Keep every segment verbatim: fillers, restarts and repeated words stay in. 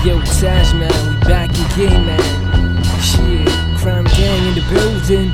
Yo, Taj, man, we back again, man. Shit, crime gang in the building.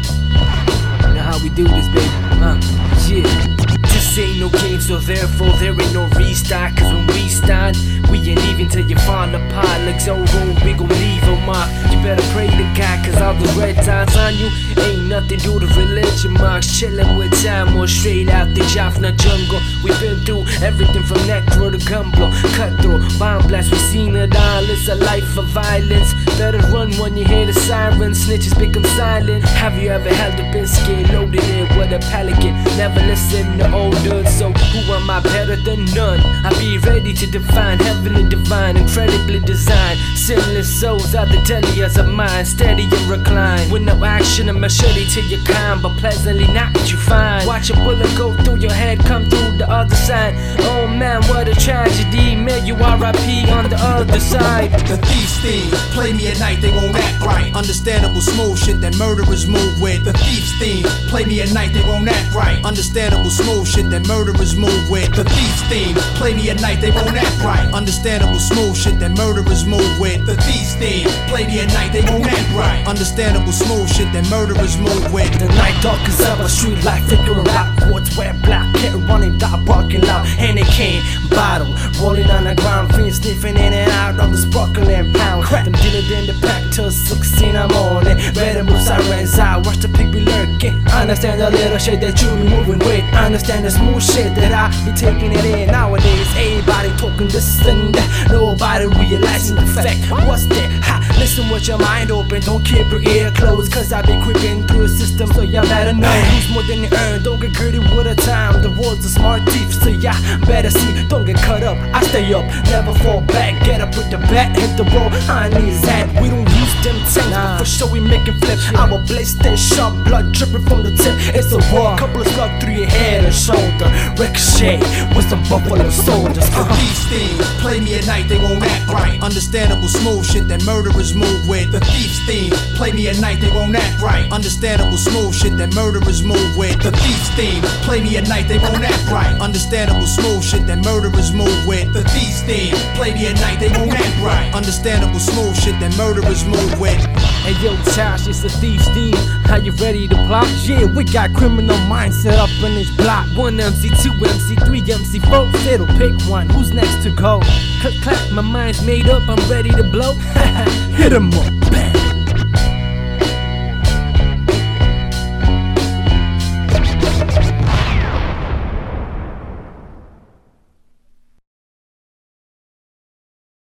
You know how we do this, baby. Uh, yeah. This ain't no game, so therefore there ain't no restart. Cause when we start, we ain't leaving till you fall apart. Like Zorro, we gon' leave a mark. You better pray to God, cause all the red dots on you ain't nothing due to religion marks. Chillin' with time or straight out the Jaffna jungle. We been through everything from necro to gun blow, cutthroat, bomb blast. We seen it all, it's a life of violence. Better run when you hear the sirens, snitches become silent. Have you ever held a biscuit, loaded it with a pelican? Never listen to old dudes, so who am I better than none? I be ready to define heavenly divine, incredibly designed. Sinless souls out the deli as a mind, steady and recline. With no action, a machete to your kind, but pleasantly not you find. Watch a bullet go through your head, come through the other side. Oh man, what a tragedy. Man, you R I P on the other side. The thief's theme, play me at night, they won't act right. Understandable smooth shit that murderers move with. The thief's theme, play me at night, they won't act right. Understandable smooth shit that murderers move with. The thief's theme, play me at night, they won't act right. Understandable smooth shit that murderers move with. The thief's theme, play me at night, they won't act right. Understandable smooth shit that murderers move with. The night dark is ever, street life figuring out what's where black, kid running, dog barking loud, and it can't bottle, rolling on the ground, fiend sniffing in and out of the sparkling pound. Them dealing in the pack till six in the morning, red and blue sirens out, watch the pig be lurking. Understand the little shit that you be moving with, understand the smooth shit that I be taking it in. Nowadays, everybody talking this and that, nobody realizing the fact. What's that? Ha, listen with your mind open, don't keep your ear closed, cause I be creeping through the system, so y'all better know. Lose more than you earn, don't get greedy with the time. The world's a smart thief, so y'all better see, don't get cut up. I stay up, never fall back, get up with the bat, hit the road, I need that. We don't use them tanks, nah. But for sure we making flips. Yeah. I'm a blaze that sharp, blood dripping from the tip. It's a war, couple of slugs through your head and shoulder, ricochet with some buffalo soldiers. The thief's theme, play me at night, they won't act right. Understandable smooth shit that murderers move with. The thief's theme, play me at night, they won't act right. Understandable smooth shit that murderers move with. The thief's theme, play me at night, they won't act right. Understandable smooth shit that murderers move with. The thief's theme, play me at night, they won't act right. Understandable smooth shit that murderers move with. Hey yo, Taj, it's the thief's theme. How you ready to plot? Yeah, we got criminal minds set up in this block. One M C, two M C, three M C, four fiddle, pick one. Who's next to go? Click clack, my mind's made up, I'm ready to blow. Hit 'em up, bang.